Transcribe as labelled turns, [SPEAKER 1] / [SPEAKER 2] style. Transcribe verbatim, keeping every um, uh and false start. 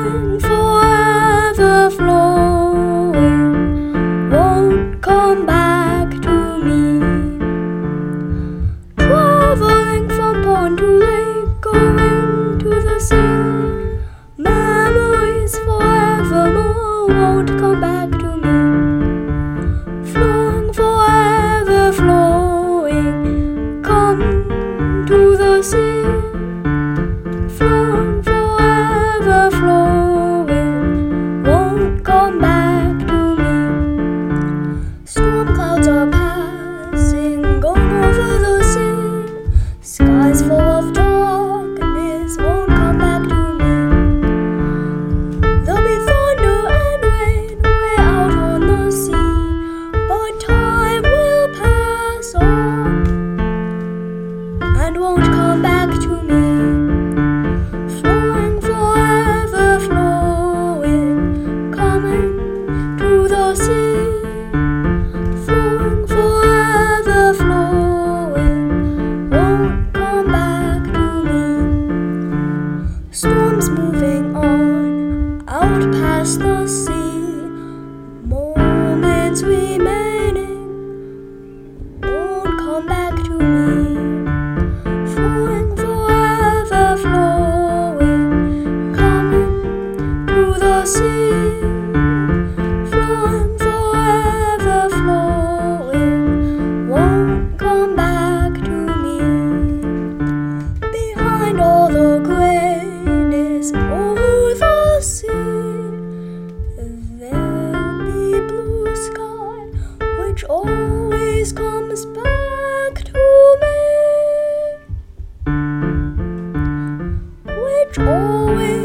[SPEAKER 1] flowing, forever flowing, won't come back to me. Traveling from pond to lake, going to the sea, memories forevermore won't come back to me. Flowing, forever flowing, come to the sea. Flowing, forever flowing, won't come back to me. Storm clouds are passing, going over the sea. Skies full of darkness won't come back to me. There'll be thunder and rain way out on the sea, but time will pass on and won't come back to me. Flowing, forever flowing, coming to the sea. Flowing, forever flowing, won't come back to me. Storms moving on, out past the sea, moments remaining won't come back to me. Flowing, forever flowing, coming to the sea. Flowing, forever flowing, won't come back to me. Behind all the greyness over the sea, there'll be blue sky, which always comes back to me, which always